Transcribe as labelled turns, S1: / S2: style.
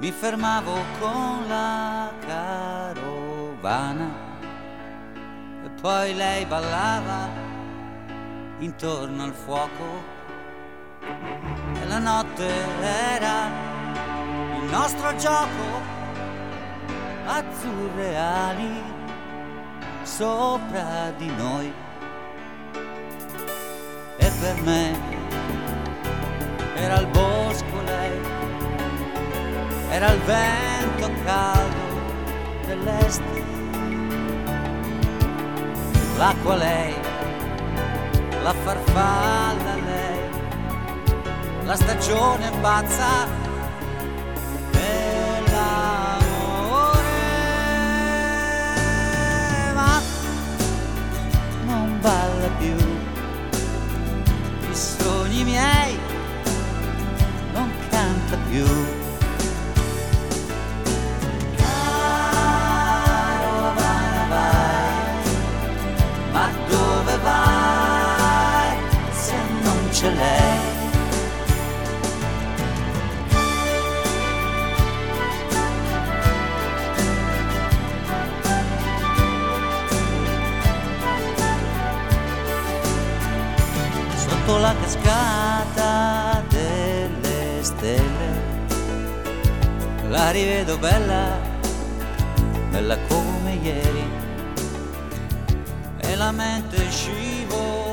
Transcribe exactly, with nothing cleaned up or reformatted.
S1: mi fermavo con la carovana e poi lei ballava intorno al fuoco e la notte era il nostro gioco, azzurre ali sopra di noi. E per me era il bosco lei, era il vento caldo dell'est, l'acqua lei, la farfalla lei, la stagione pazza dell'amore. Ma non balla più i sogni miei, non canta più. Carovana vai, ma dove vai se non c'è lei? Sotto la cascata delle stelle la rivedo bella, bella come ieri, e la mente scivola